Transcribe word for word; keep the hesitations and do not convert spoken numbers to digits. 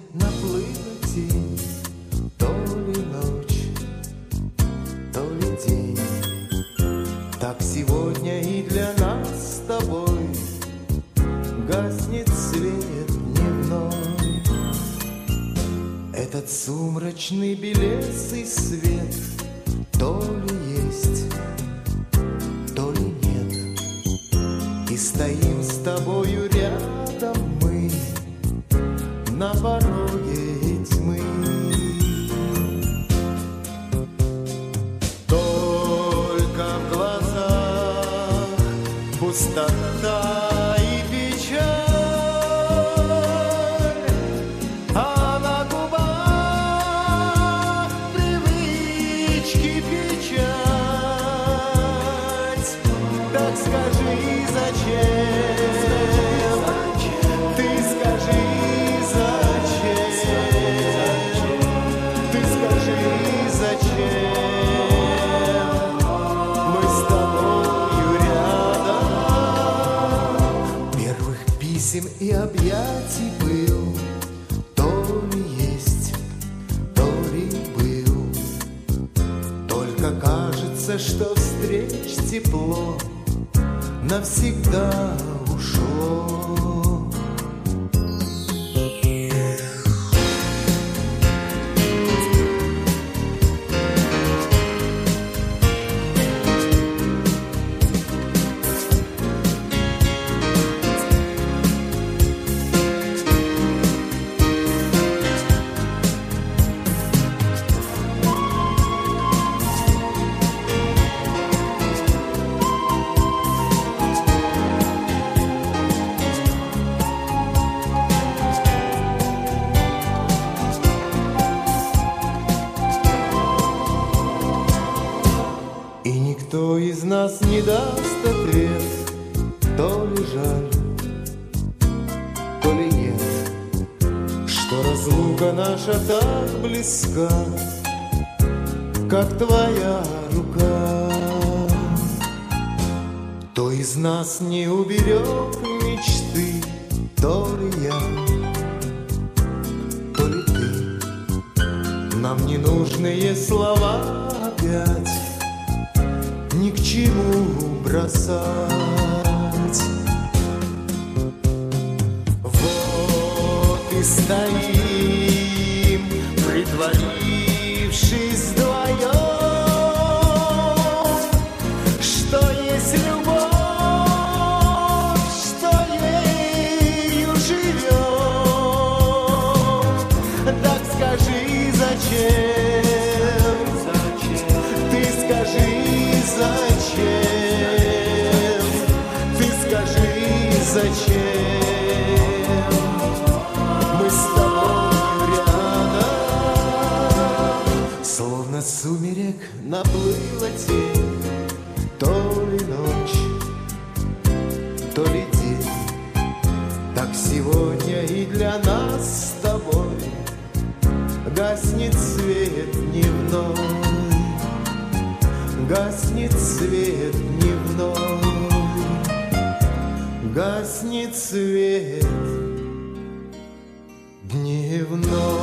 наплыла тень, то ли ночь, то ли день. Так сегодня и для нас с тобой гаснет свет дневной. Этот сумрачный белесый свет то ли есть, то ли нет. И стоим с тобою рядом мы на пороге тьмы. Только в глазах пустота и печаль, а на губах привычки печать. Так скажи, зачем? Ты скажи, зачем? Ты скажи, зачем? Мы с тобою рядом. Первых писем и объятий был, то ли есть, то ли был. Только кажется, что встреч тепло навсегда ушло. Никто из нас не даст ответ, то ли жаль, то ли нет, что разлука наша так близка, как твоя рука. Кто из нас не уберег мечты, то ли я, то ли ты. Нам ненужные слова опять ни к чему бросать. Вот и стоим, притворившись вдвоем, что есть любовь, что ею живем. Так скажи, зачем? Ты скажи, зачем? Ты скажи, зачем? Мы с тобой рядом. Словно сумерек наплыла тень, то ли ночь, то ли день. Так сегодня и для нас с тобой гаснет свет дневной. Гаснет свет дневной, гаснет свет дневной.